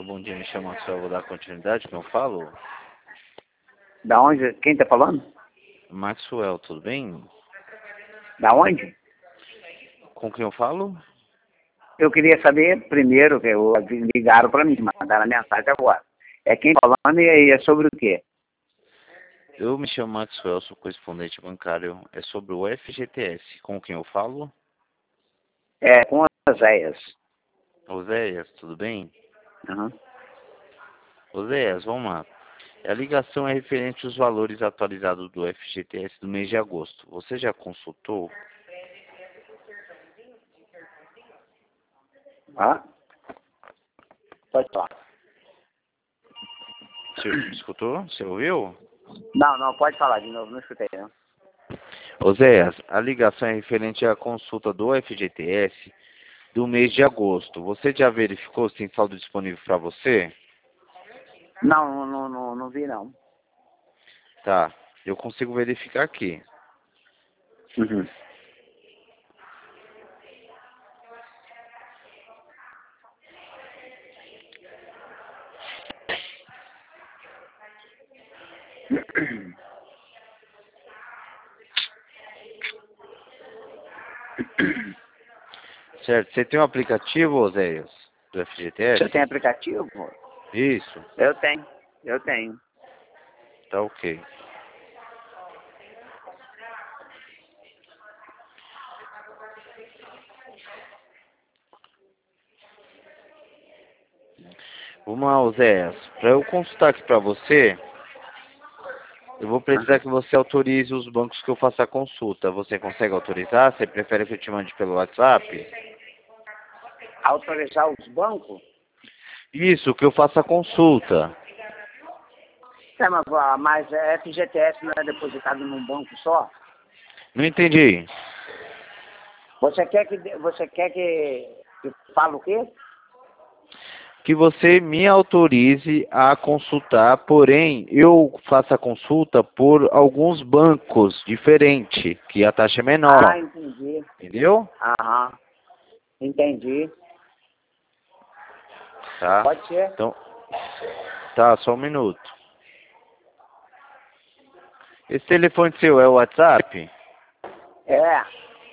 Alô, bom dia, me chamo Maxwell, vou dar continuidade, quem eu falo? Da onde? Quem tá falando? Maxwell, tudo bem? Da onde? Com quem eu falo? Eu queria saber primeiro, que ligaram para mim, mandaram a mensagem agora. É quem falando e aí é sobre o quê? Eu me chamo Maxwell, sou correspondente bancário, é sobre o FGTS, com quem eu falo? É com as eias. Oséias, tudo bem? Uhum. Oséias, vamos lá. A ligação é referente aos valores atualizados do FGTS do mês de agosto. Você já consultou? Ah? Pode falar. Você escutou? Você ouviu? Não, pode falar de novo, não escutei, não. Oséias, a ligação é referente à consulta do FGTS do mês de agosto. Você já verificou se tem saldo disponível para você? Não vi, não. Tá, eu consigo verificar aqui. Uhum. Certo, você tem um aplicativo, Oséias, do FGTS? Você tem aplicativo? Isso, Eu tenho. tá ok. Vamos lá, Oséias. Para eu consultar aqui para você, eu vou precisar que você autorize os bancos que eu faça a consulta. Você consegue autorizar? Você prefere que eu te mande pelo WhatsApp? Autorizar os bancos? Isso, que eu faça a consulta. É, mas a FGTS não é depositado num banco só? Não entendi. Você quer que fale o quê? Que você me autorize a consultar, porém eu faço a consulta por alguns bancos diferentes, que a taxa é menor, Ah, entendi. entendeu? Aham, entendi. Tá? Pode ser? Então, tá, só um minuto. Esse telefone seu é o WhatsApp? É,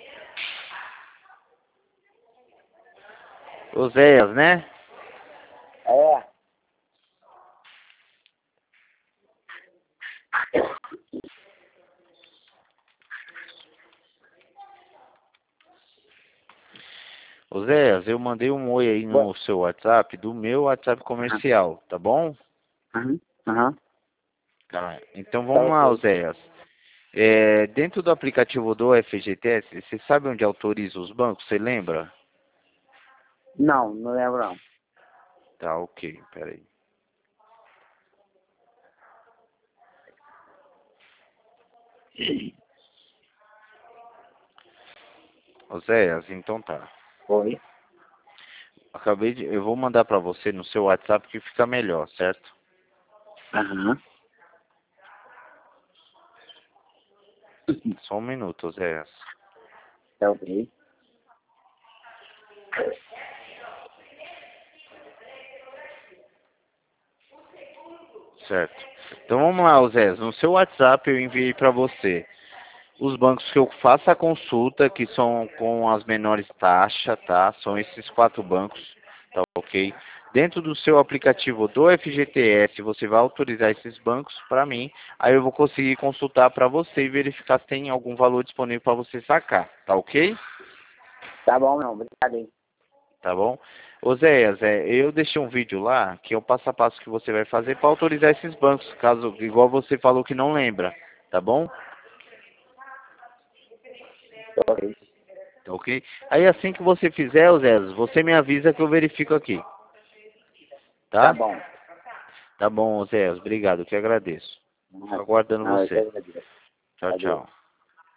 Oséias, né? é. Oséias, eu mandei um oi aí no seu WhatsApp, do meu WhatsApp comercial, tá bom? Aham, aham. Tá. Então Tá vamos lá, ok. Oséias. Dentro do aplicativo do FGTS, você sabe onde autoriza os bancos? Você lembra? Não lembro não. Tá, ok, peraí. Oséias, então tá. Oi. Eu vou mandar pra você no seu WhatsApp que fica melhor, certo? Aham. Só um minuto, Oséias. Tá ok. Certo. Então vamos lá, Oséias. No seu WhatsApp eu enviei pra você os bancos que eu faço a consulta, que são com as menores taxas, tá? São esses 4 bancos, tá ok? Dentro do seu aplicativo do FGTS, você vai autorizar esses bancos para mim, aí eu vou conseguir consultar para você e verificar se tem algum valor disponível para você sacar, tá ok? Tá bom, não. Obrigado aí. Tá bom? Oséias, eu deixei um vídeo lá, que é o passo a passo que você vai fazer para autorizar esses bancos, caso, igual você falou que não lembra, tá bom? Tá ok. Tá ok? Aí assim que você fizer, Oséias, você me avisa que eu verifico aqui. Tá Tá? bom. Tá bom, Oséias. Obrigado, eu que agradeço. Fico Nada. aguardando Não, eu que você. agradeço. Tchau, Adeus. tchau.